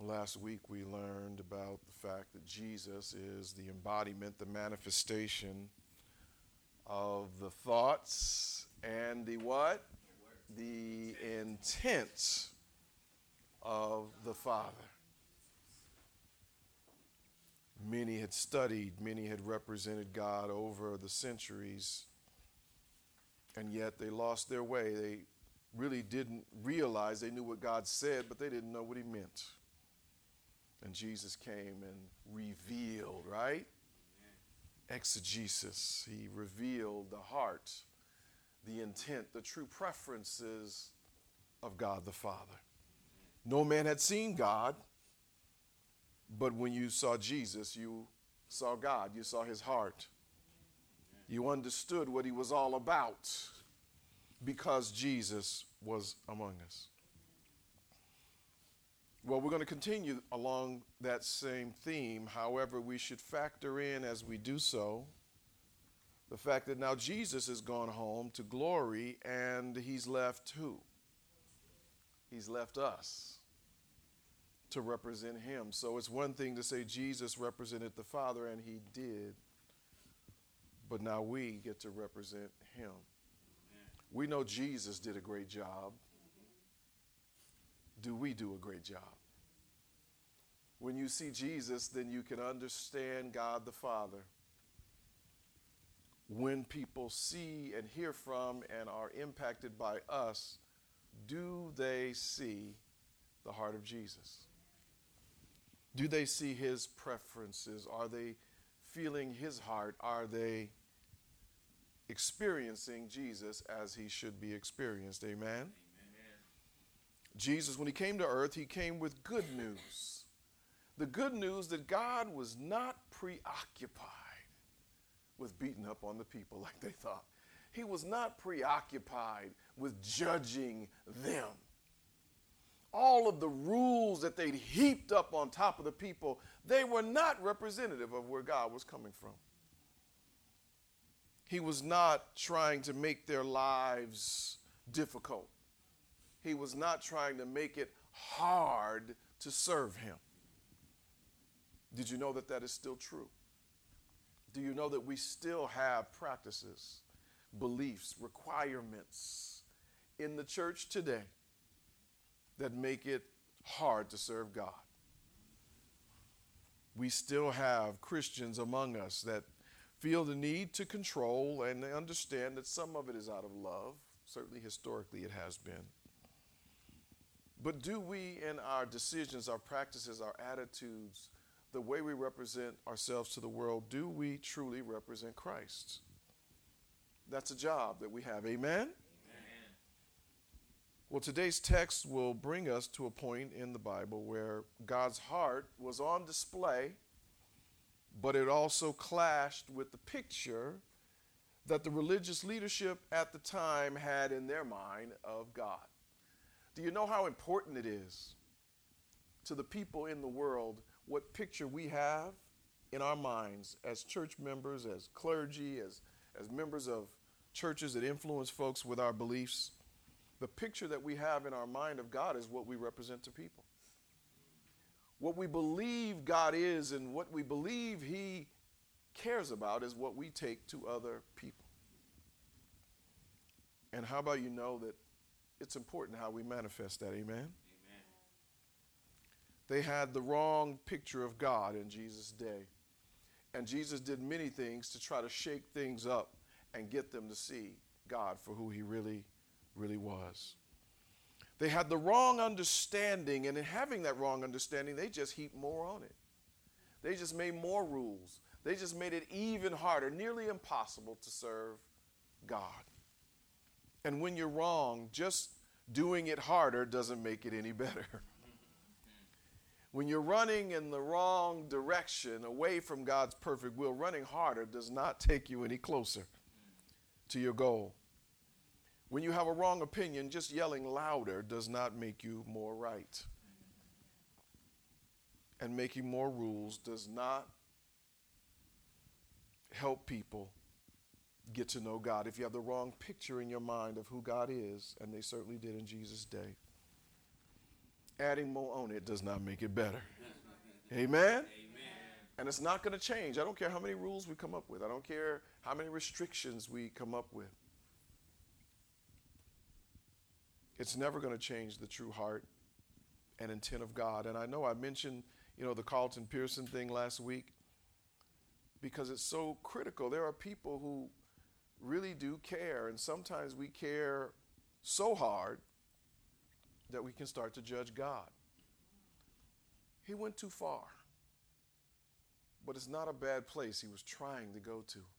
Last week we learned about the fact that Jesus is the embodiment, the manifestation of the thoughts and the what? The intent of the Father. Many had studied, many had represented God over the centuries, and yet they lost their way. They really didn't realize. They knew what God said, but they didn't know what he meant. And Jesus came and revealed, right? Exegesis. He revealed the heart, the intent, the true preferences of God the Father. No man had seen God, but when you saw Jesus, you saw God. You saw his heart. You understood what he was all about because Jesus was among us. Well, we're going to continue along that same theme. However, we should factor in as we do so the fact that now Jesus has gone home to glory and he's left who? He's left us to represent him. So it's one thing to say Jesus represented the Father, and he did. But now we get to represent him. We know Jesus did a great job. Do we do a great job? When you see Jesus, then you can understand God the Father. When people see and hear from and are impacted by us, do they see the heart of Jesus? Do they see his preferences? Are they feeling his heart? Are they experiencing Jesus as he should be experienced? Amen? Jesus, when he came to earth, he came with good news. The good news that God was not preoccupied with beating up on the people like they thought. He was not preoccupied with judging them. All of the rules that they'd heaped up on top of the people, they were not representative of where God was coming from. He was not trying to make their lives difficult. He was not trying to make it hard to serve him. Did you know that that is still true? Do you know that we still have practices, beliefs, requirements in the church today that make it hard to serve God? We still have Christians among us that feel the need to control, and they understand that some of it is out of love. Certainly historically it has been. But do we, in our decisions, our practices, our attitudes, the way we represent ourselves to the world, do we truly represent Christ? That's a job that we have. Amen? Amen. Well, today's text will bring us to a point in the Bible where God's heart was on display, but it also clashed with the picture that the religious leadership at the time had in their mind of God. Do you know how important it is to the people in the world what picture we have in our minds as church members, as clergy, as members of churches that influence folks with our beliefs? The picture that we have in our mind of God is what we represent to people. What we believe God is and what we believe he cares about is what we take to other people. And how about you know that it's important how we manifest that, amen? Amen. They had the wrong picture of God in Jesus' day. And Jesus did many things to try to shake things up and get them to see God for who he really, really was. They had the wrong understanding, and in having that wrong understanding, they just heaped more on it. They just made more rules. They just made it even harder, nearly impossible to serve God. And when you're wrong, just doing it harder doesn't make it any better. When you're running in the wrong direction, away from God's perfect will, running harder does not take you any closer to your goal. When you have a wrong opinion, just yelling louder does not make you more right. And making more rules does not help people get to know God. If you have the wrong picture in your mind of who God is, and they certainly did in Jesus' day, Adding more on it does not make it better. Amen? And it's not going to change. I don't care how many rules we come up with. I don't care how many restrictions we come up with. It's never going to change the true heart and intent of God. And I know I mentioned, the Carlton Pearson thing last week because it's so critical. There are people who really do care, and sometimes we care so hard that we can start to judge God. He went too far, but it's not a bad place he was trying to go to.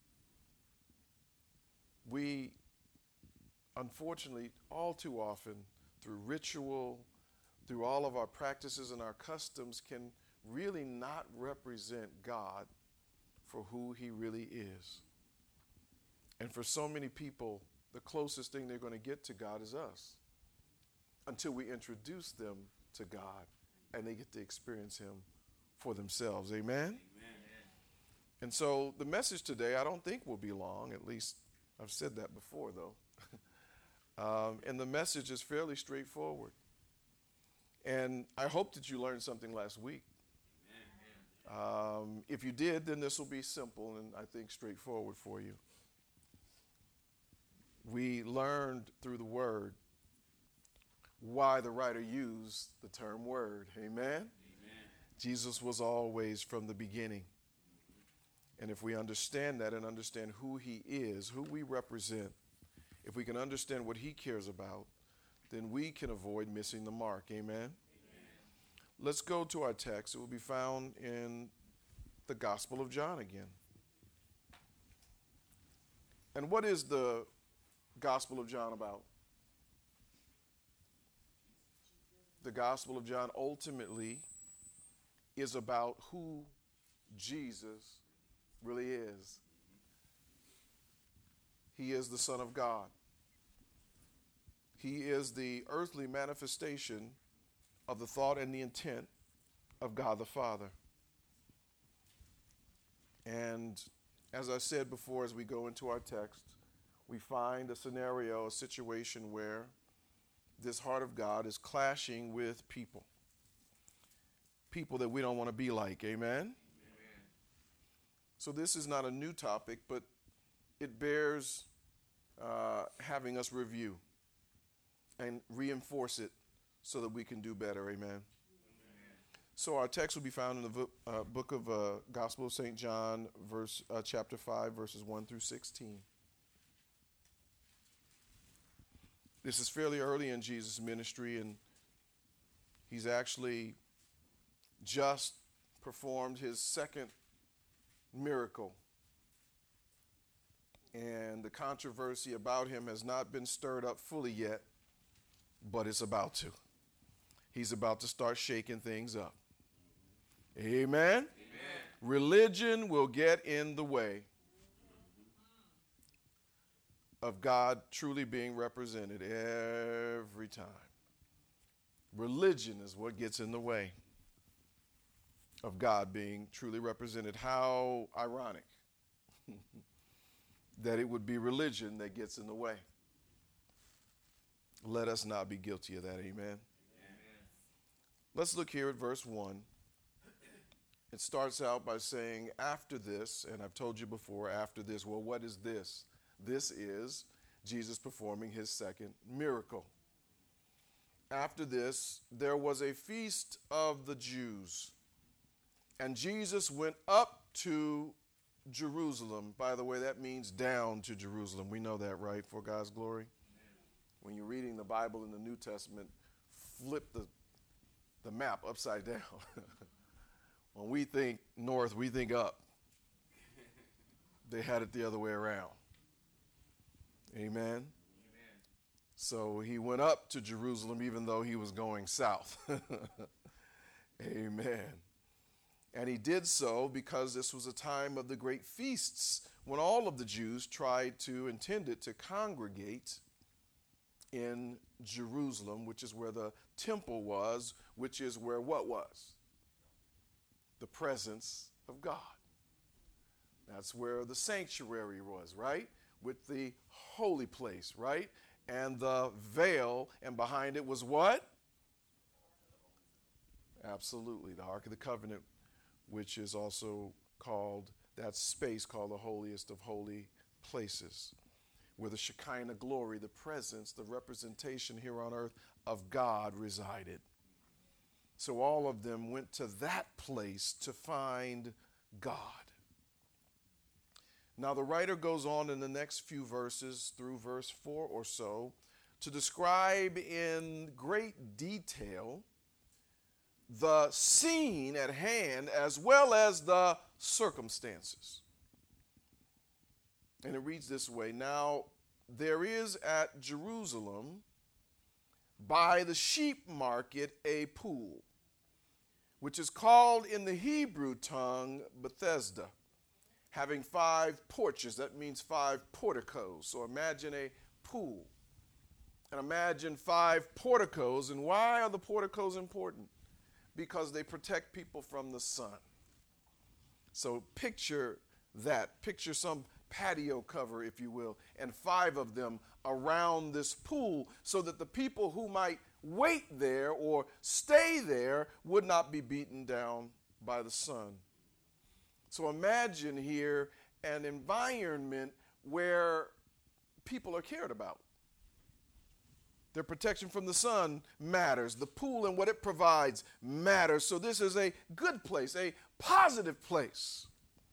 We, unfortunately, all too often, through ritual, through all of our practices and our customs, can really not represent God for who he really is. And for so many people, the closest thing they're going to get to God is us, until we introduce them to God and they get to experience him for themselves. Amen? Amen. And so the message today, I don't think will be long. At least I've said that before, though. And the message is fairly straightforward. And I hope that you learned something last week. If you did, then this will be simple and I think straightforward for you. We learned through the word why the writer used the term word. Amen? Amen. Jesus was always from the beginning. And if we understand that and understand who he is, who we represent, if we can understand what he cares about, then we can avoid missing the mark. Amen? Amen. Let's go to our text. It will be found in the Gospel of John again. And what is the Gospel of John about? The Gospel of John ultimately is about who Jesus really is. He is the Son of God. He is the earthly manifestation of the thought and the intent of God the Father. And as I said before, as we go into our text, we find a scenario, a situation where this heart of God is clashing with people that we don't want to be like. Amen? Amen. So this is not a new topic, but it bears having us review and reinforce it so that we can do better. Amen. Amen. So our text will be found in the book of Gospel of St. John, chapter 5, verses 1 through 16. This is fairly early in Jesus' ministry, and he's actually just performed his second miracle. And the controversy about him has not been stirred up fully yet, but it's about to. He's about to start shaking things up. Amen? Amen. Religion will get in the way of God truly being represented every time. Religion is what gets in the way of God being truly represented. How ironic that it would be religion that gets in the way. Let us not be guilty of that. Amen. Amen. Let's look here at verse 1. It starts out by saying, after this, and I've told you before, after this, well, what is this? This is Jesus performing his second miracle. After this, there was a feast of the Jews, and Jesus went up to Jerusalem. By the way, that means down to Jerusalem. We know that, right? For God's glory. When you're reading the Bible in the New Testament, flip the map upside down. When we think north, we think up. They had it the other way around. Amen? Amen. So he went up to Jerusalem even though he was going south. Amen. And he did so because this was a time of the great feasts when all of the Jews intended to congregate in Jerusalem, which is where the temple was, which is where what was? The presence of God. That's where the sanctuary was, right? With the holy place, right? And the veil, and behind it was what? Absolutely. The Ark of the Covenant, which is also called, that space called the holiest of holy places, where the Shekinah glory, the presence, the representation here on earth of God resided. So all of them went to that place to find God. Now the writer goes on in the next few verses, through verse 4 or so, to describe in great detail the scene at hand as well as the circumstances. And it reads this way: Now there is at Jerusalem by the sheep market a pool, which is called in the Hebrew tongue Bethesda, having 5 porches. That means 5 porticos. So imagine a pool. And imagine 5 porticos. And why are the porticos important? Because they protect people from the sun. So picture that. Picture some patio cover, if you will, and 5 of them around this pool so that the people who might wait there or stay there would not be beaten down by the sun. So imagine here an environment where people are cared about. Their protection from the sun matters. The pool and what it provides matters. So this is a good place, a positive place.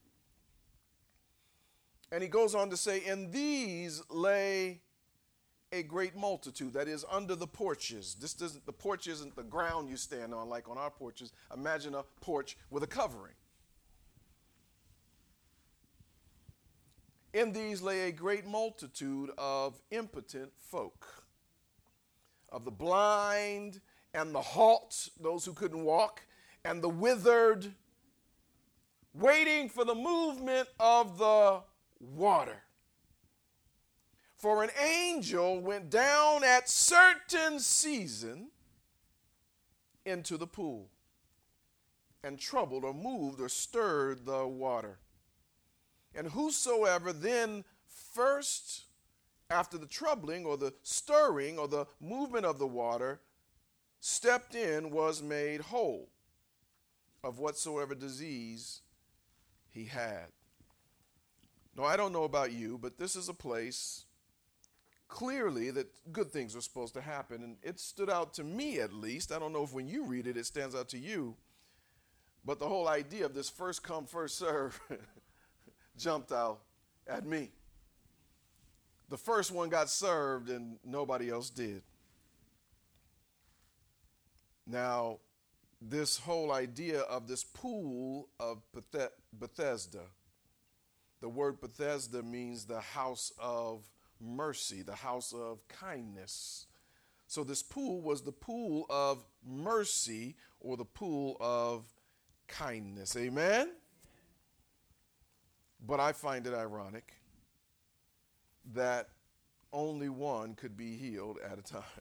And he goes on to say, in these lay a great multitude, that is, under the porches. The porch isn't the ground you stand on like on our porches. Imagine a porch with a covering. In these lay a great multitude of impotent folk, of the blind and the halt, those who couldn't walk, and the withered, waiting for the movement of the water. For an angel went down at certain season into the pool and troubled or moved or stirred the water. And whosoever then first, after the troubling or the stirring or the movement of the water, stepped in, was made whole of whatsoever disease he had. Now, I don't know about you, but this is a place clearly that good things are supposed to happen. And it stood out to me, at least. I don't know if when you read it, it stands out to you. But the whole idea of this first come, first serve jumped out at me. The first one got served and nobody else did. Now, this whole idea of this pool of Bethesda, the word Bethesda means the house of mercy, the house of kindness. So this pool was the pool of mercy or the pool of kindness. Amen? But I find it ironic that only one could be healed at a time.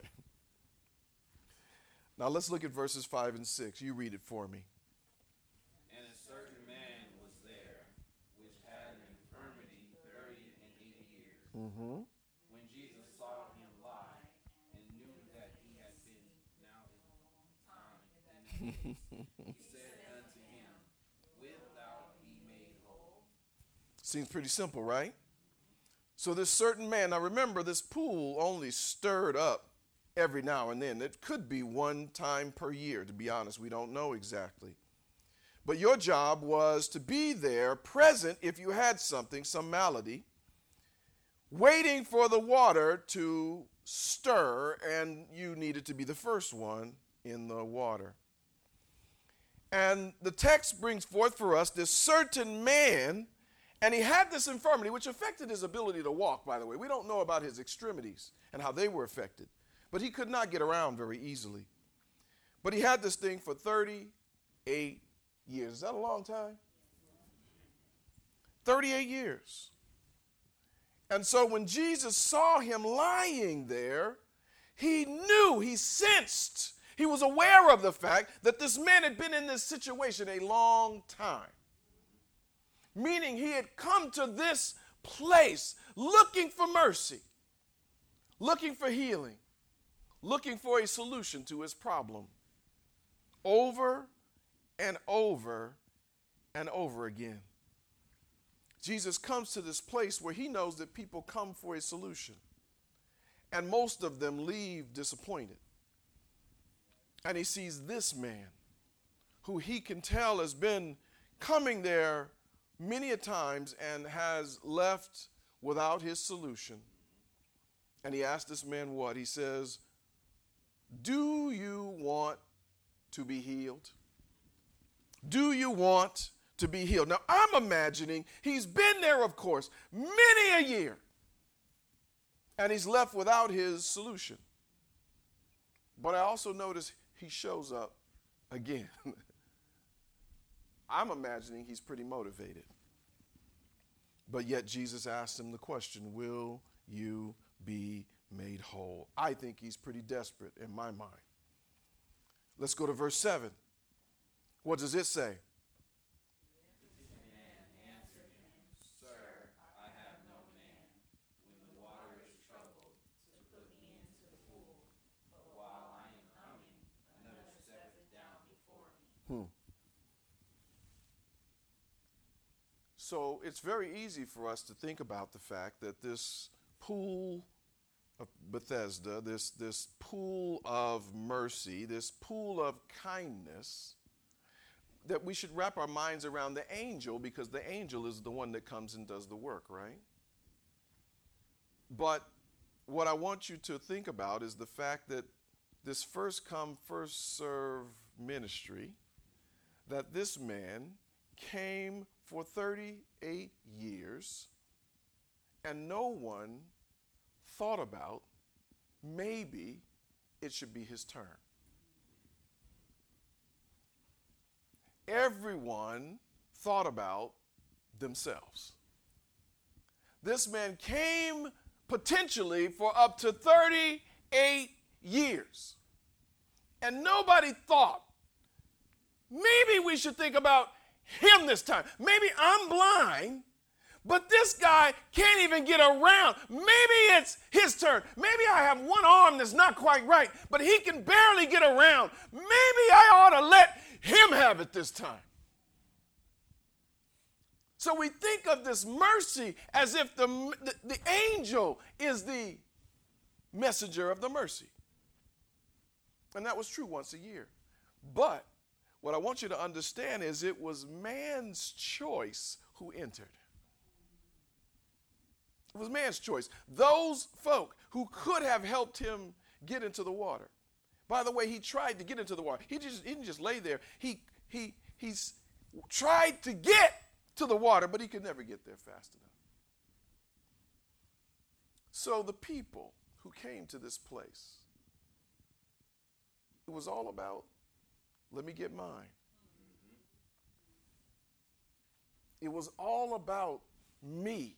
Now let's look at verses 5 and 6. You read it for me. And a certain man was there, which had an infirmity 30 and 80 years. Mm-hmm. When Jesus saw him lie, and knew that he had been now a long time in that place, he said unto him, Wilt thou be made whole? Seems pretty simple, right? So this certain man, now remember, this pool only stirred up every now and then. It could be one time per year, to be honest. We don't know exactly. But your job was to be there, present if you had something, some malady, waiting for the water to stir, and you needed to be the first one in the water. And the text brings forth for us this certain man, and he had this infirmity, which affected his ability to walk, by the way. We don't know about his extremities and how they were affected. But he could not get around very easily. But he had this thing for 38 years. Is that a long time? 38 years. And so when Jesus saw him lying there, he knew, he sensed, he was aware of the fact that this man had been in this situation a long time. Meaning he had come to this place looking for mercy, looking for healing, looking for a solution to his problem over and over and over again. Jesus comes to this place where he knows that people come for a solution, and most of them leave disappointed. And he sees this man who he can tell has been coming there many a times and has left without his solution. And he asked this man what? He says, do you want to be healed? Do you want to be healed? Now, I'm imagining he's been there, of course, many a year, and he's left without his solution. But I also notice he shows up again. I'm imagining he's pretty motivated. But yet Jesus asked him the question, will you be made whole? I think he's pretty desperate in my mind. Let's go to verse 7. What does it say? So it's very easy for us to think about the fact that this pool of Bethesda, this pool of mercy, this pool of kindness, that we should wrap our minds around the angel, because the angel is the one that comes and does the work, right? But what I want you to think about is the fact that this first come, first serve ministry, that this man came for 38 years, and no one thought about maybe it should be his turn. Everyone thought about themselves. This man came potentially for up to 38 years, and nobody thought, maybe we should think about him this time. Maybe I'm blind, but this guy can't even get around. Maybe it's his turn. Maybe I have one arm that's not quite right, but he can barely get around. Maybe I ought to let him have it this time. So we think of this mercy as if the angel is the messenger of the mercy. And that was true once a year. But what I want you to understand is it was man's choice who entered. It was man's choice. Those folk who could have helped him get into the water. By the way, he tried to get into the water. He didn't just lay there. He's tried to get to the water, but he could never get there fast enough. So the people who came to this place, it was all about, let me get mine. It was all about me.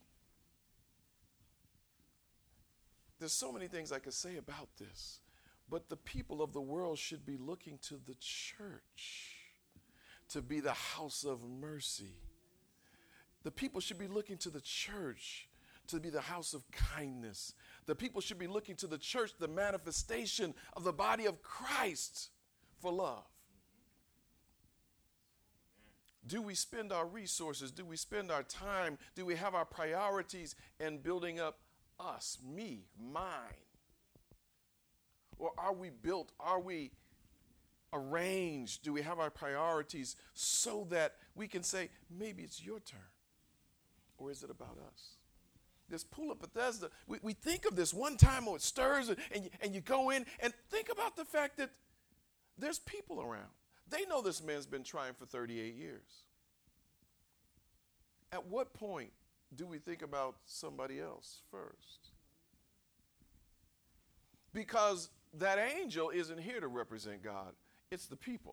There's so many things I could say about this, but the people of the world should be looking to the church to be the house of mercy. The people should be looking to the church to be the house of kindness. The people should be looking to the church, the manifestation of the body of Christ, for love. Do we spend our resources? Do we spend our time? Do we have our priorities in building up us, me, mine? Or are we built? Are we arranged? Do we have our priorities so that we can say, maybe it's your turn? Or is it about us? This pool of Bethesda, we think of this one time, or it stirs, and you go in and think about the fact that there's people around. They know this man's been trying for 38 years. At what point do we think about somebody else first? Because that angel isn't here to represent God. It's the people.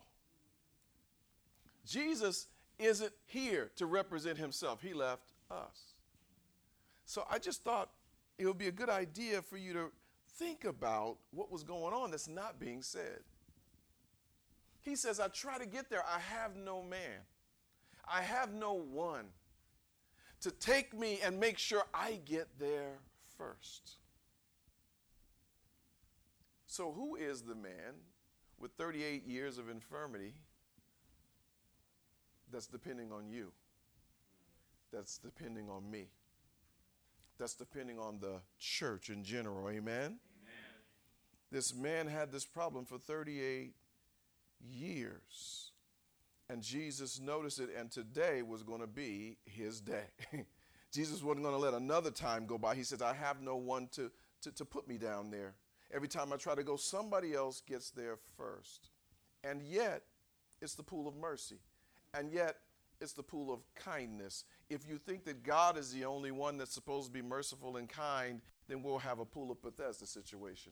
Jesus isn't here to represent himself. He left us. So I just thought it would be a good idea for you to think about what was going on that's not being said. He says, I try to get there. I have no man. I have no one to take me and make sure I get there first. So who is the man with 38 years of infirmity that's depending on you, that's depending on me, that's depending on the church in general. Amen? Amen. This man had this problem for 38 years. And Jesus noticed it, and today was going to be his day. Jesus wasn't going to let another time go by. He says, I have no one to put me down there. Every time I try to go, somebody else gets there first. And yet, it's the pool of mercy. And yet, it's the pool of kindness. If you think that God is the only one that's supposed to be merciful and kind, then we'll have a pool of Bethesda situation.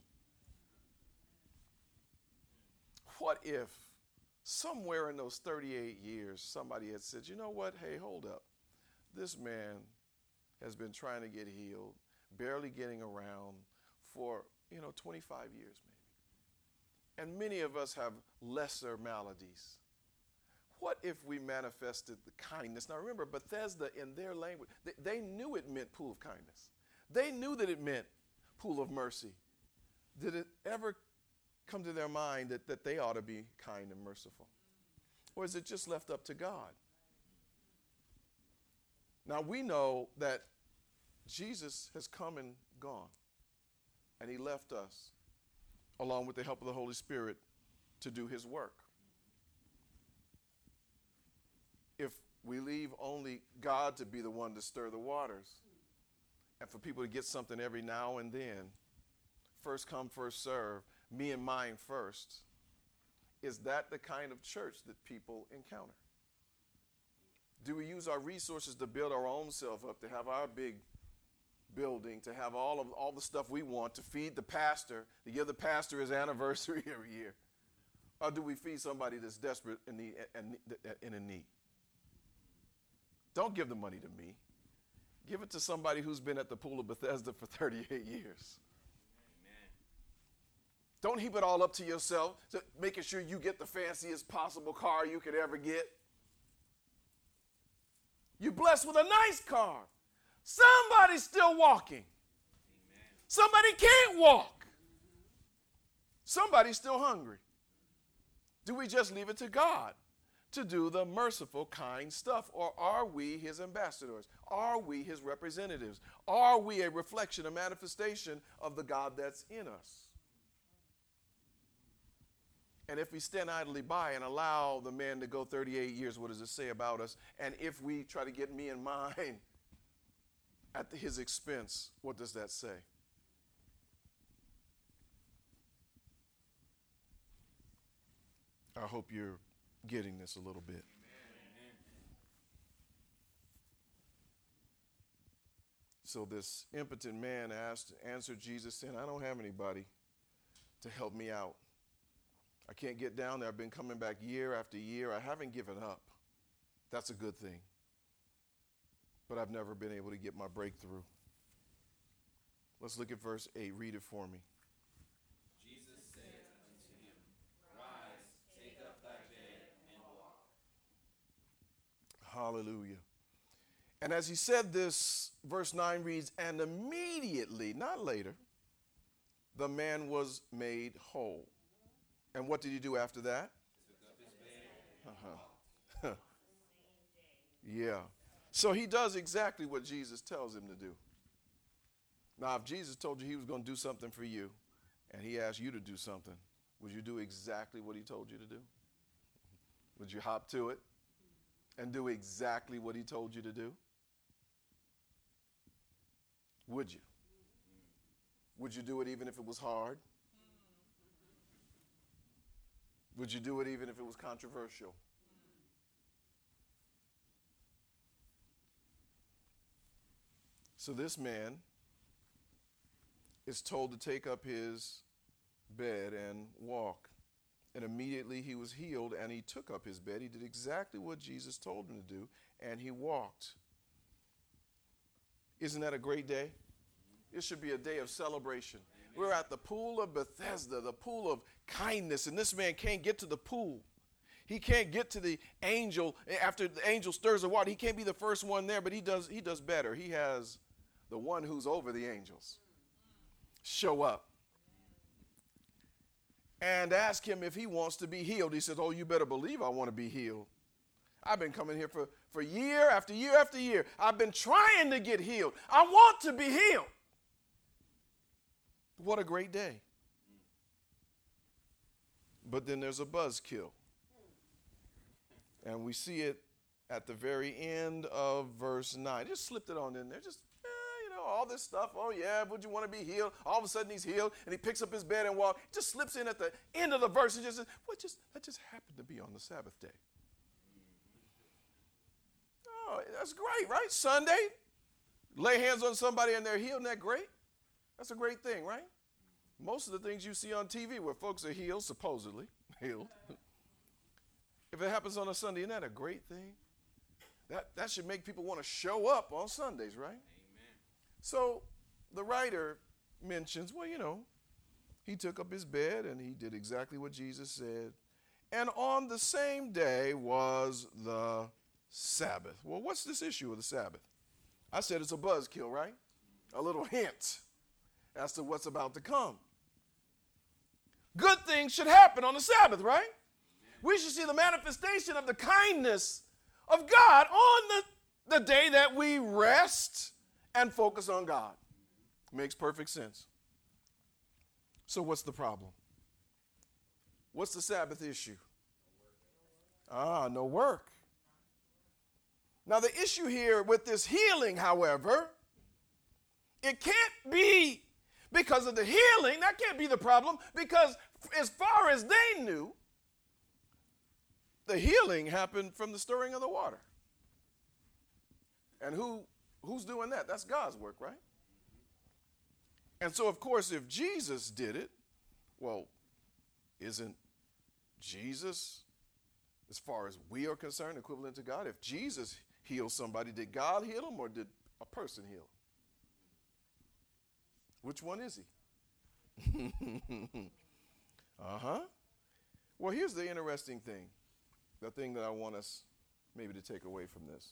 What if somewhere in those 38 years, somebody had said, you know what, hey, hold up. This man has been trying to get healed, barely getting around for, 25 years maybe. And many of us have lesser maladies. What if we manifested the kindness? Now remember, Bethesda in their language, they knew it meant pool of kindness. They knew that it meant pool of mercy. Did it ever come to their mind that they ought to be kind and merciful? Or is it just left up to God? Now we know that Jesus has come and gone, and he left us, along with the help of the Holy Spirit, to do his work. If we leave only God to be the one to stir the waters, and for people to get something every now and then, first come, first serve, me and mine first, is that the kind of church that people encounter? Do we use our resources to build our own self up, to have our big building, to have all the stuff we want, to feed the pastor, to give the pastor his anniversary every year? Or do we feed somebody that's desperate and in a need? Don't give the money to me. Give it to somebody who's been at the pool of Bethesda for 38 years. Amen. Don't heap it all up to yourself, making sure you get the fanciest possible car you could ever get. You're blessed with a nice car. Somebody's still walking. Amen. Somebody can't walk. Somebody's still hungry. Do we just leave it to God to do the merciful, kind stuff? Or are we his ambassadors? Are we his representatives? Are we a reflection, a manifestation of the God that's in us? And if we stand idly by and allow the man to go 38 years, what does it say about us? And if we try to get me and mine at his expense, what does that say? I hope you're getting this a little bit. Amen. So this impotent man answered Jesus, saying, I don't have anybody to help me out. I can't get down there. I've been coming back year after year. I haven't given up. That's a good thing. But I've never been able to get my breakthrough. Let's look at verse 8. Read it for me. Jesus said unto him, Rise, take up thy bed, and walk. Hallelujah. And as he said this, verse 9 reads, and immediately, not later, the man was made whole. And what did he do after that? Took up his bed. Yeah. So he does exactly what Jesus tells him to do. Now, if Jesus told you he was going to do something for you, and he asked you to do something, would you do exactly what he told you to do? Would you hop to it and do exactly what he told you to do? Would you? Would you do it even if it was hard? Would you do it even if it was controversial? So this man is told to take up his bed and walk. And immediately he was healed, and he took up his bed. He did exactly what Jesus told him to do, and he walked. Isn't that a great day? It should be a day of celebration. We're at the pool of Bethesda, the pool of kindness, and this man can't get to the pool. He can't get to the angel after the angel stirs the water. He can't be the first one there, but he does better. He has the one who's over the angels show up. and ask him if he wants to be healed. He says, oh, you better believe I want to be healed. I've been coming here for year after year after year. I've been trying to get healed. I want to be healed. What a great day. But then there's a buzzkill. And we see it at the very end of verse 9. Just slipped it on in there. Just, all this stuff. Oh, yeah, would you want to be healed? All of a sudden he's healed, and he picks up his bed and walks. Just slips in at the end of the verse and just says, that just happened to be on the Sabbath day. Oh, that's great, right? Sunday, lay hands on somebody and they're healed. Isn't that great? That's a great thing, right? Most of the things you see on TV where folks are healed, supposedly healed. If it happens on a Sunday, isn't that a great thing? That should make people want to show up on Sundays, right? Amen. So the writer mentions, he took up his bed and he did exactly what Jesus said. And on the same day was the Sabbath. Well, what's this issue of the Sabbath? I said it's a buzzkill, right? A little hint as to what's about to come. Good things should happen on the Sabbath, right? We should see the manifestation of the kindness of God on the day that we rest and focus on God. Makes perfect sense. So what's the problem? What's the Sabbath issue? No work. Now the issue here with this healing, however, it can't be because of the healing. That can't be the problem, because as far as they knew, the healing happened from the stirring of the water. And who's doing that? That's God's work, right? And so, of course, if Jesus did it, well, isn't Jesus, as far as we are concerned, equivalent to God? If Jesus healed somebody, did God heal him or did a person heal him? Which one is he? Well, here's the interesting thing, the thing that I want us maybe to take away from this.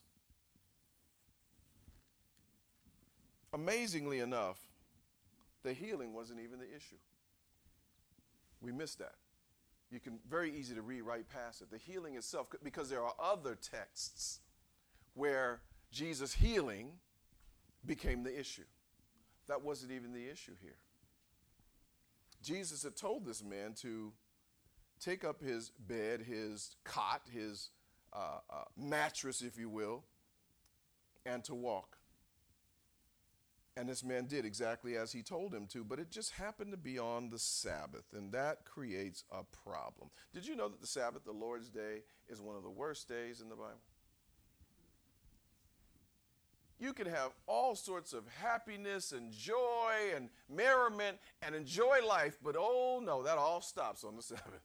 Amazingly enough, the healing wasn't even the issue. We missed that. You can very easy to read right past it. The healing itself, because there are other texts where Jesus' healing became the issue. That wasn't even the issue here. Jesus had told this man to take up his bed, his cot, his mattress, if you will, and to walk. And this man did exactly as he told him to, but it just happened to be on the Sabbath, and that creates a problem. Did you know that the Sabbath, the Lord's Day, is one of the worst days in the Bible? You can have all sorts of happiness and joy and merriment and enjoy life, but oh no, that all stops on the Sabbath.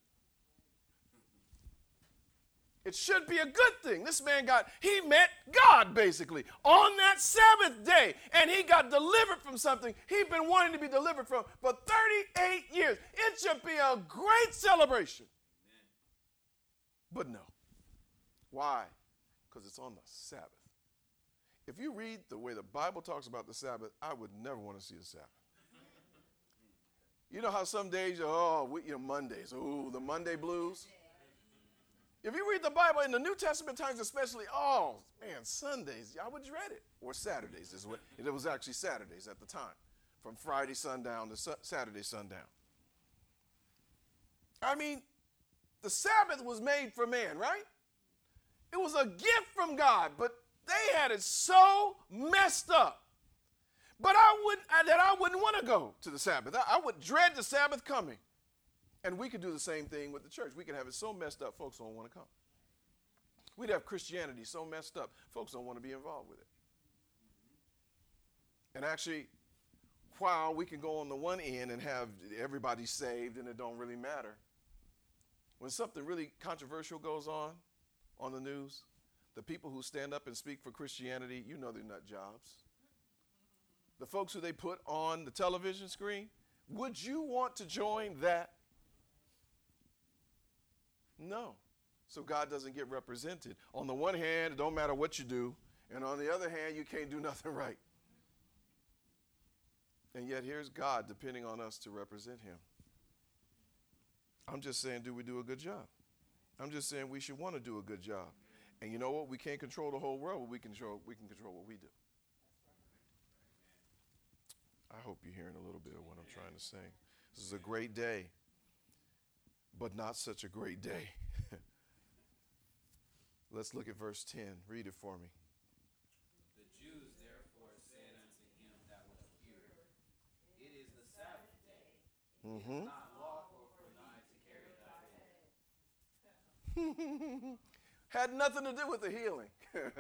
It should be a good thing. This man he met God basically on that Sabbath day, and he got delivered from something he'd been wanting to be delivered from for 38 years. It should be a great celebration. Amen. But no. Why? Because it's on the Sabbath. If you read the way the Bible talks about the Sabbath, I would never want to see the Sabbath. You know how some days, Mondays, the Monday blues. If you read the Bible in the New Testament times especially, Sundays, I would dread it. Or Saturdays, it was actually Saturdays at the time, from Friday sundown to Saturday sundown. I mean, the Sabbath was made for man, right? It was a gift from God, but they had it so messed up. But I wouldn't want to go to the Sabbath. I would dread the Sabbath coming. And we could do the same thing with the church. We could have it so messed up, folks don't want to come. We'd have Christianity so messed up, folks don't want to be involved with it. And actually, while we can go on the one end and have everybody saved and it don't really matter, when something really controversial goes on the news, the people who stand up and speak for Christianity, they're nut jobs. The folks who they put on the television screen, would you want to join that? No. So God doesn't get represented. On the one hand, it don't matter what you do, and on the other hand, you can't do nothing right. And yet here's God depending on us to represent him. I'm just saying, do we do a good job? I'm just saying we should want to do a good job. And you know what? We can't control the whole world, but we can control what we do. I hope you're hearing a little bit of what I'm trying to say. This is a great day, but not such a great day. Let's look at verse 10. Read it for me. The Jews therefore said unto him that was cured, it is the Sabbath day. It is not lawful for thee to carry thy bed. Had nothing to do with the healing.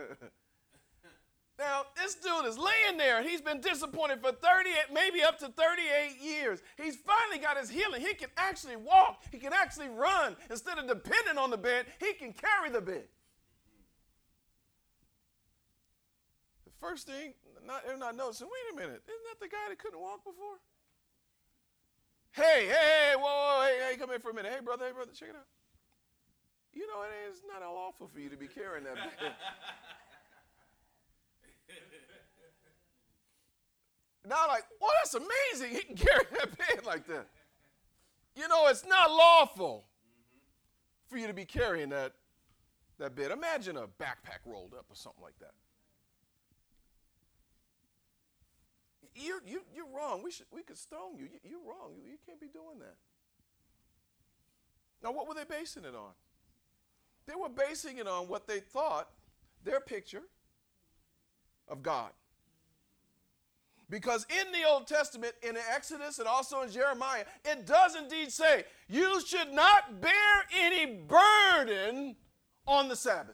Now, this dude is laying there, and he's been disappointed for 38, maybe up to 38 years. He's finally got his healing. He can actually walk. He can actually run. Instead of depending on the bed, he can carry the bed. The first thing, they're not noticing, wait a minute, isn't that the guy that couldn't walk before? Hey, whoa, hey, come here for a minute. Hey, brother, check it out. You know, it's not lawful for you to be carrying that bed. Now, like, well, that's amazing. He can carry that bed like that. You know, it's not lawful for you to be carrying that bed. Imagine a backpack rolled up or something like that. You're wrong. We could stone you. You're wrong. You can't be doing that. Now, what were they basing it on? They were basing it on what they thought, their picture of God. Because in the Old Testament, in Exodus and also in Jeremiah, it does indeed say, you should not bear any burden on the Sabbath.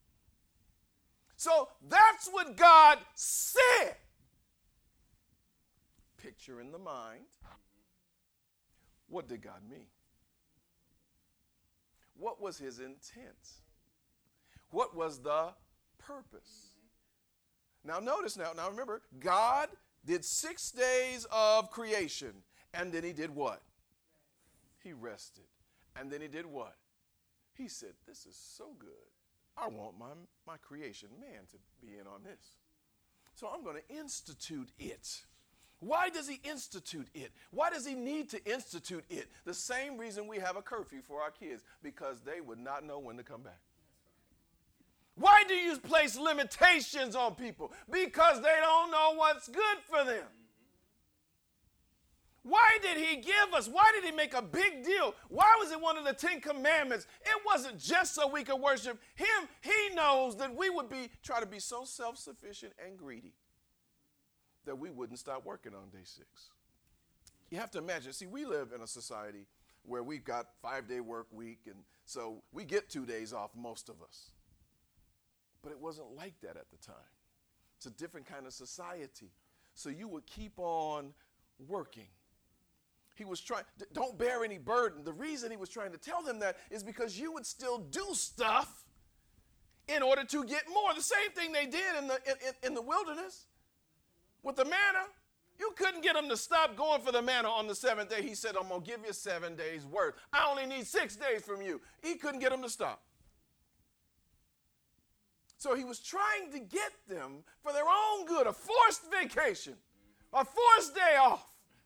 So that's what God said. Picture in the mind. What did God mean? What was his intent? What was the purpose? Now notice now remember, God did 6 days of creation, and then he did what? He rested. And then he did what? He said, this is so good. I want my creation man to be in on this. So I'm going to institute it. Why does he institute it? Why does he need to institute it? The same reason we have a curfew for our kids, because they would not know when to come back. Why do you place limitations on people? Because they don't know what's good for them. Why did he give us? Why did he make a big deal? Why was it one of the 10 commandments? It wasn't just so we could worship him. He knows that we would try to be so self-sufficient and greedy that we wouldn't stop working on day 6. You have to imagine, see, we live in a society where we've got 5-day work week, and so we get 2 days off, most of us. But it wasn't like that at the time. It's a different kind of society. So you would keep on working. He was trying, don't bear any burden. The reason he was trying to tell them that is because you would still do stuff in order to get more. The same thing they did in the wilderness with the manna. You couldn't get them to stop going for the manna on the 7th day. He said, I'm going to give you 7 days worth. I only need 6 days from you. He couldn't get them to stop. So he was trying to get them for their own good, a forced vacation, a forced day off.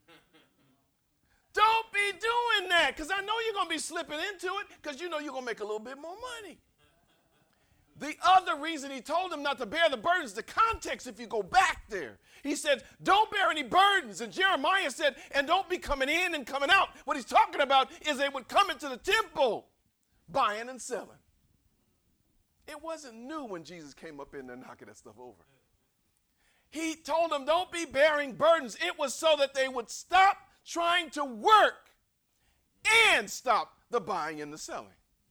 Don't be doing that, because I know you're going to be slipping into it, because you know you're going to make a little bit more money. The other reason he told them not to bear the burdens, the context, if you go back there, he said, don't bear any burdens. And Jeremiah said, and don't be coming in and coming out. What he's talking about is they would come into the temple buying and selling. It wasn't new when Jesus came up in there knocking that stuff over. He told them, don't be bearing burdens. It was so that they would stop trying to work and stop the buying and the selling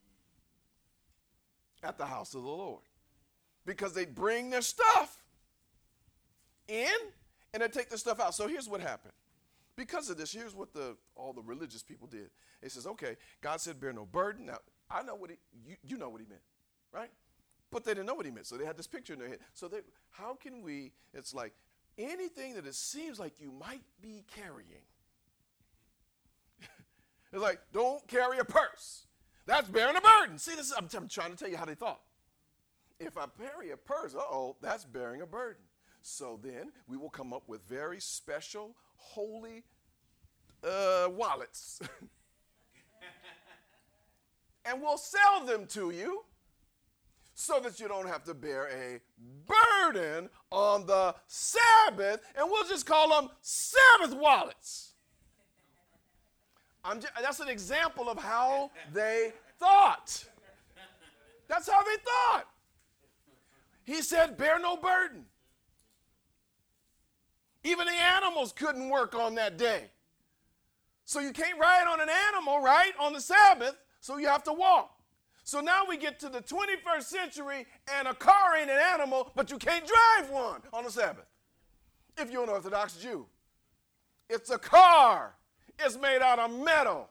at the house of the Lord. Because they'd bring their stuff in and they'd take their stuff out. So here's what happened. Because of this, here's what all the religious people did. It says, okay, God said bear no burden. Now, I know what you know what he meant, right? But they didn't know what he meant, so they had this picture in their head. So how can we, it's like anything that it seems like you might be carrying. It's like, don't carry a purse. That's bearing a burden. See, I'm trying to tell you how they thought. If I carry a purse, that's bearing a burden. So then we will come up with very special, holy wallets. and we'll sell them to you so that you don't have to bear a burden on the Sabbath, and we'll just call them Sabbath wallets. That's an example of how they thought. That's how they thought. He said, bear no burden. Even the animals couldn't work on that day. So you can't ride on an animal, right, on the Sabbath, so you have to walk. So now we get to the 21st century, and a car ain't an animal, but you can't drive one on the Sabbath if you're an Orthodox Jew. It's a car. It's made out of metal.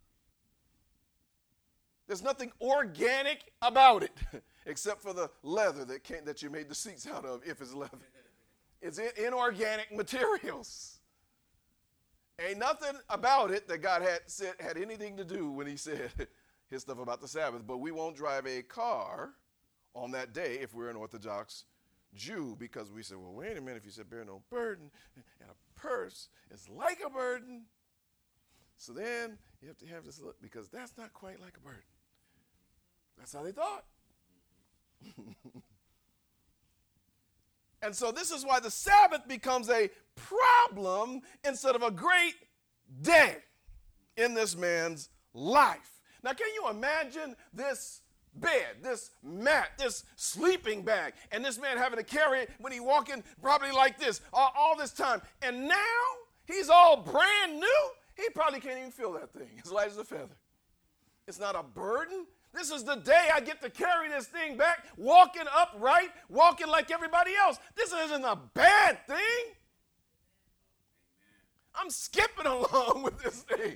There's nothing organic about it except for the leather that you made the seats out of, if it's leather. It's inorganic materials. Ain't nothing about it that God had anything to do when he said his stuff about the Sabbath. But we won't drive a car on that day if we're an Orthodox Jew, because we said, well, wait a minute, if you said bear no burden, and a purse is like a burden, so then you have to have this look, because that's not quite like a burden. That's how they thought. And so this is why the Sabbath becomes a problem instead of a great day in this man's life. Now, can you imagine this bed, this mat, this sleeping bag, and this man having to carry it when he's walking probably like this all this time? And now he's all brand new. He probably can't even feel that thing. It's light as a feather. It's not a burden. This is the day I get to carry this thing back, walking upright, walking like everybody else. This isn't a bad thing. I'm skipping along with this thing.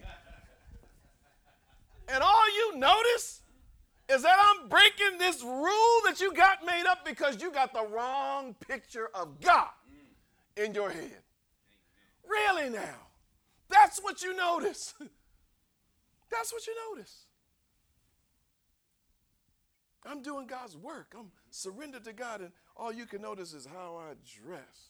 And all you notice is that I'm breaking this rule that you got made up because you got the wrong picture of God in your head. Really now? That's what you notice. That's what you notice. I'm doing God's work. I'm surrendered to God, and all you can notice is how I dress.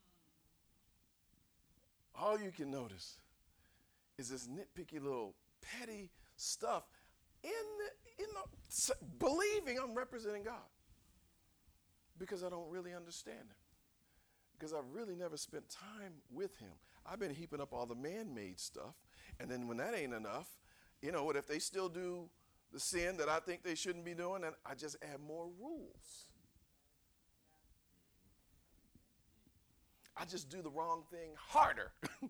All you can notice is this nitpicky little petty stuff believing I'm representing God, because I don't really understand him, because I've really never spent time with him. I've been heaping up all the man-made stuff, and then when that ain't enough, what if they still do the sin that I think they shouldn't be doing, and I just add more rules. I just do the wrong thing harder.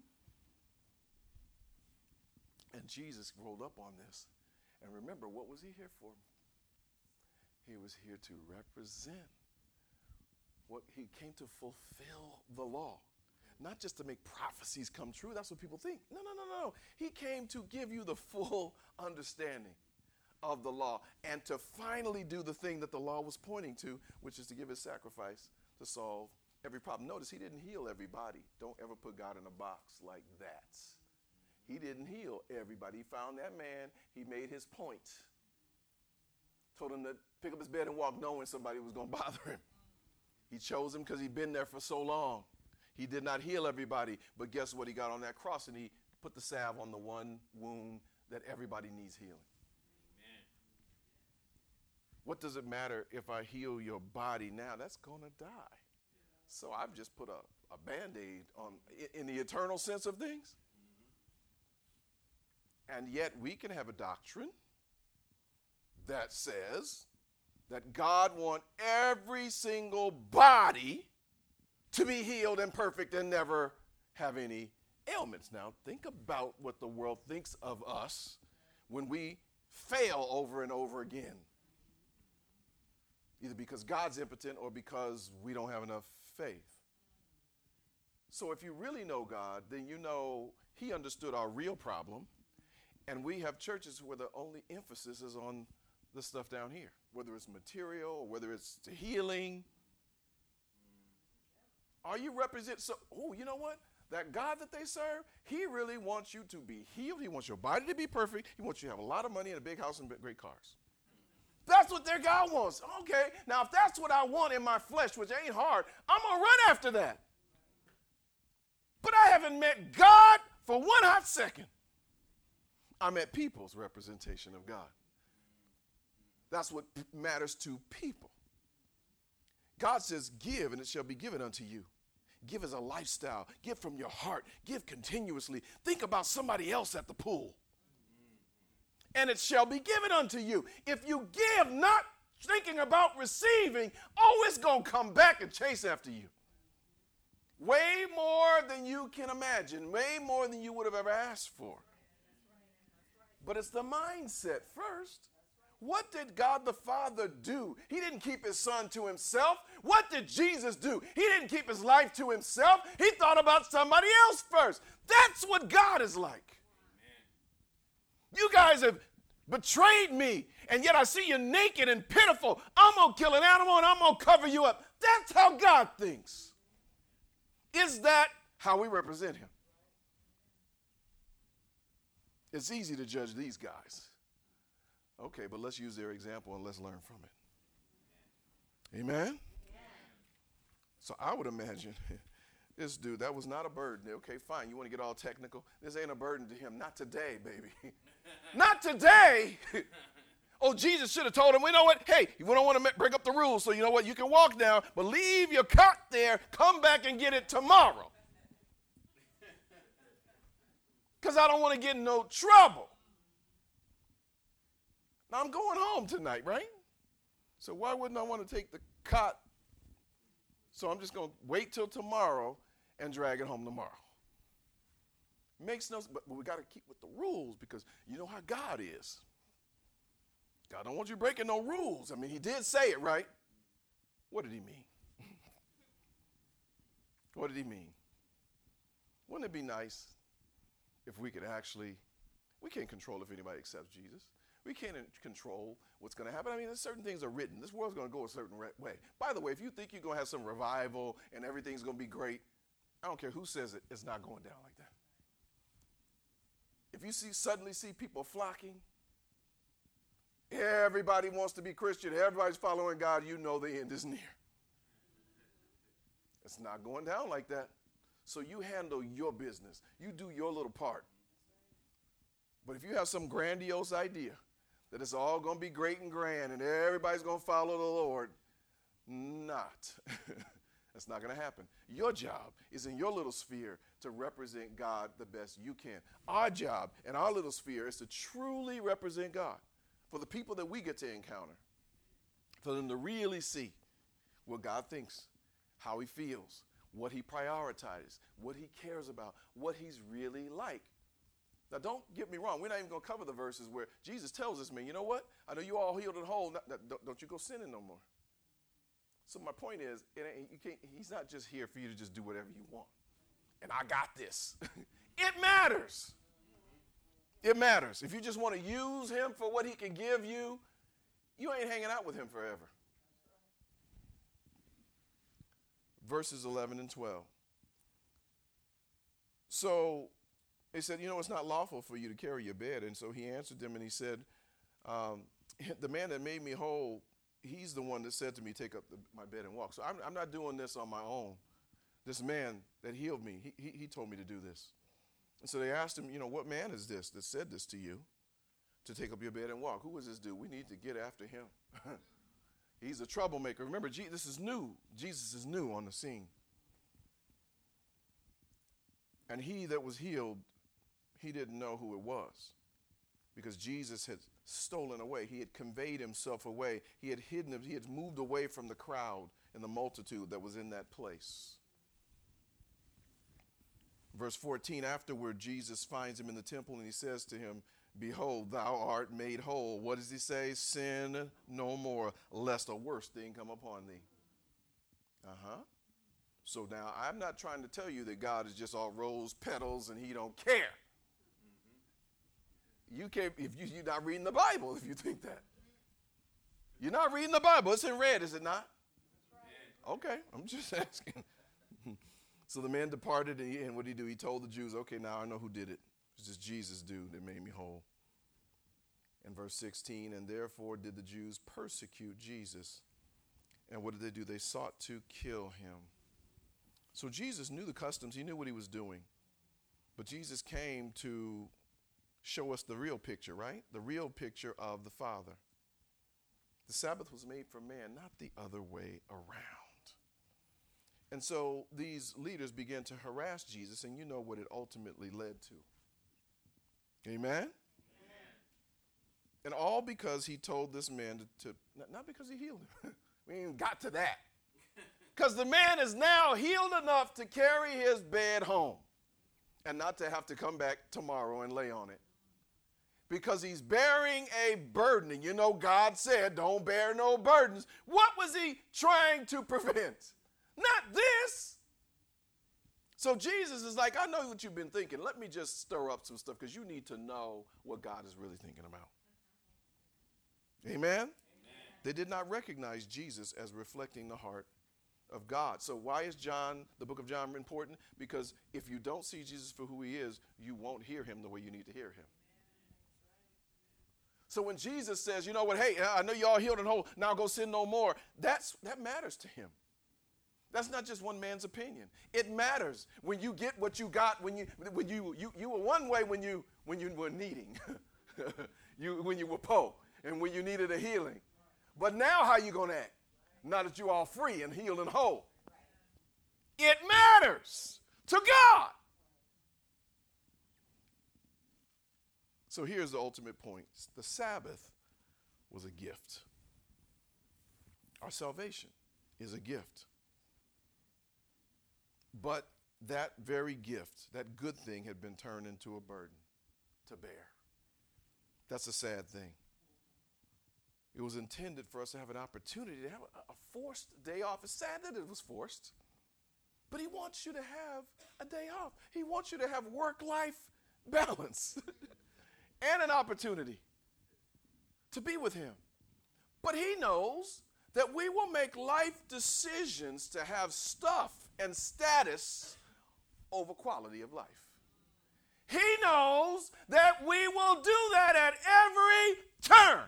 And Jesus rolled up on this. And remember, what was he here for? He was here to represent what he came to fulfill the law. Not just to make prophecies come true. That's what people think. No. He came to give you the full understanding of the law, and to finally do the thing that the law was pointing to, which is to give his sacrifice to solve every problem. Notice he didn't heal everybody. Don't ever put God in a box like that. He didn't heal everybody. He found that man. He made his point. Told him to pick up his bed and walk, knowing somebody was going to bother him. He chose him because he'd been there for so long. He did not heal everybody, but guess what? He got on that cross and he put the salve on the one wound that everybody needs healing. What does it matter if I heal your body now? That's going to die. So I've just put a Band-Aid on, in the eternal sense of things. And yet we can have a doctrine that says that God wants every single body to be healed and perfect and never have any ailments. Now, think about what the world thinks of us when we fail over and over again. Either because God's impotent or because we don't have enough faith. So if you really know God, then you know he understood our real problem. And we have churches where the only emphasis is on the stuff down here, whether it's material or whether it's healing. Are you represent? So, you know what? That God that they serve, he really wants you to be healed. He wants your body to be perfect. He wants you to have a lot of money and a big house and great cars. That's what their God wants. Okay, now if that's what I want in my flesh, which ain't hard, I'm going to run after that. But I haven't met God for one hot second. I met people's representation of God. That's what matters to people. God says, give and it shall be given unto you. Give as a lifestyle. Give from your heart. Give continuously. Think about somebody else at the pool. And it shall be given unto you. If you give not thinking about receiving, it's going to come back and chase after you. Way more than you can imagine. Way more than you would have ever asked for. But it's the mindset first. What did God the Father do? He didn't keep his son to himself. What did Jesus do? He didn't keep his life to himself. He thought about somebody else first. That's what God is like. You guys have betrayed me, and yet I see you naked and pitiful. I'm going to kill an animal and I'm going to cover you up. That's how God thinks. Is that how we represent him? It's easy to judge these guys. Okay, but let's use their example and let's learn from it. Amen? So I would imagine this dude, that was not a burden. Okay, fine, you want to get all technical? This ain't a burden to him. Not today, baby. Not today. Oh, Jesus should have told him, you know what? Hey, you don't want to break up the rules, so you know what? You can walk now, but leave your cot there. Come back and get it tomorrow. Because I don't want to get in no trouble. Now, I'm going home tonight, right? So why wouldn't I want to take the cot? So I'm just going to wait till tomorrow and drag it home tomorrow. Makes no sense, but we got to keep with the rules because you know how God is. God don't want you breaking no rules. I mean, he did say it, right? What did he mean? What did he mean? Wouldn't it be nice if we could actually, we can't control if anybody accepts Jesus. We can't control what's going to happen. I mean, there's certain things are written. This world's going to go a certain way. By the way, if you think you're going to have some revival and everything's going to be great, I don't care who says it, it's not going down like that. If you suddenly see people flocking, everybody wants to be Christian, everybody's following God, you know the end is near. It's not going down like that. So you handle your business. You do your little part. But if you have some grandiose idea that it's all going to be great and grand and everybody's going to follow the Lord, that's not going to happen. Your job is in your little sphere to represent God the best you can. Our job in our little sphere is to truly represent God for the people that we get to encounter, for them to really see what God thinks, how he feels, what he prioritizes, what he cares about, what he's really like. Now, don't get me wrong. We're not even going to cover the verses where Jesus tells us, man, you know what? I know you all healed and whole. Don't you go sinning no more. So my point is, he's not just here for you to just do whatever you want. And I got this. It matters. It matters. If you just want to use him for what he can give you, you ain't hanging out with him forever. Verses 11 and 12. So they said, it's not lawful for you to carry your bed. And so he answered them and he said, the man that made me whole, he's the one that said to me, take up my bed and walk. So I'm not doing this on my own. This man that healed me, he told me to do this. And so they asked him, what man is this that said this to you, to take up your bed and walk? Who is this dude? We need to get after him. He's a troublemaker. Remember, this is new. Jesus is new on the scene. And he that was healed, he didn't know who it was because Jesus had stolen away. He had conveyed himself away. He had hidden him. He had moved away from the crowd and the multitude that was in that place. Verse 14, afterward, Jesus finds him in the temple and he says to him, behold, thou art made whole. What does he say? Sin no more, lest a worse thing come upon thee. So now I'm not trying to tell you that God is just all rose petals and he don't care. You can't, if you're not reading the Bible if you think that. You're not reading the Bible. It's in red, is it not? Okay, I'm just asking. So the man departed, and what did he do? He told the Jews, okay, now I know who did it. It's just Jesus, dude, that made me whole. In verse 16, and therefore did the Jews persecute Jesus. And what did they do? They sought to kill him. So Jesus knew the customs. He knew what he was doing. But Jesus came to show us the real picture, right? The real picture of the Father. The Sabbath was made for man, not the other way around. And so these leaders began to harass Jesus, and you know what it ultimately led to. Amen? And all because he told this man to not because he healed him. We ain't got to that. Because the man is now healed enough to carry his bed home and not to have to come back tomorrow and lay on it. Because he's bearing a burden. And you know God said, don't bear no burdens. What was he trying to prevent? Not this. So Jesus is like, I know what you've been thinking. Let me just stir up some stuff because you need to know what God is really thinking about. Amen? Amen? They did not recognize Jesus as reflecting the heart of God. So why is the book of John important? Because if you don't see Jesus for who he is, you won't hear him the way you need to hear him. So when Jesus says, you know what, hey, I know you all healed and whole, now go sin no more, that matters to him. That's not just one man's opinion. It matters when you get what you got, when you were one way when you were needing, when you were poor, and when you needed a healing. But now how you going to act? Now that you're all free and healed and whole. It matters to God. So here's the ultimate point. The Sabbath was a gift. Our salvation is a gift. But that very gift, that good thing, had been turned into a burden to bear. That's a sad thing. It was intended for us to have an opportunity to have a forced day off. It's sad that it was forced, but he wants you to have a day off. He wants you to have work-life balance and an opportunity to be with him. But he knows that we will make life decisions to have stuff and status over quality of life. He knows that we will do that at every turn.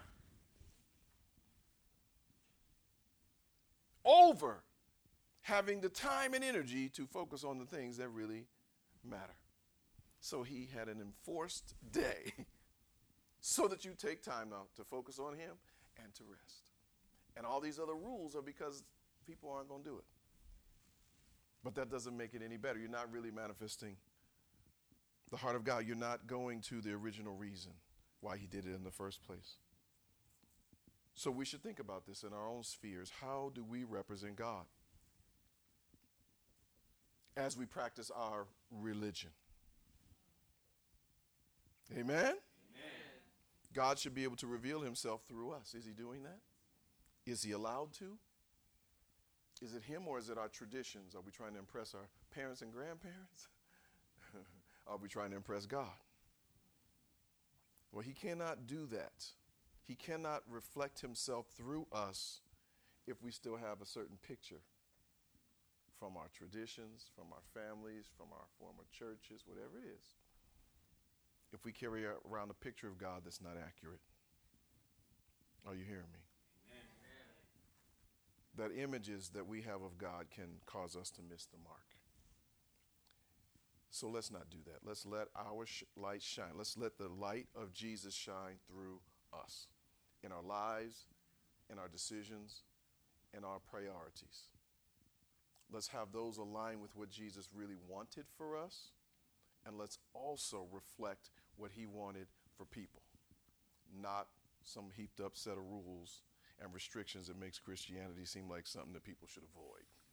Over having the time and energy to focus on the things that really matter. So he had an enforced day so that you take time now to focus on him and to rest. And all these other rules are because people aren't going to do it. But that doesn't make it any better. You're not really manifesting the heart of God. You're not going to the original reason why he did it in the first place. So we should think about this in our own spheres. How do we represent God as we practice our religion? Amen? Amen. God should be able to reveal himself through us. Is he doing that? Is he allowed to? Is it him or is it our traditions? Are we trying to impress our parents and grandparents? Are we trying to impress God? Well, he cannot do that. He cannot reflect himself through us if we still have a certain picture from our traditions, from our families, from our former churches, whatever it is. If we carry around a picture of God that's not accurate. Are you hearing me? Amen. That images that we have of God can cause us to miss the mark. So let's not do that. Let's let our light shine. Let's let the light of Jesus shine through us. In our lives, in our decisions, in our priorities. Let's have those align with what Jesus really wanted for us, and let's also reflect what he wanted for people, not some heaped up set of rules and restrictions that makes Christianity seem like something that people should avoid.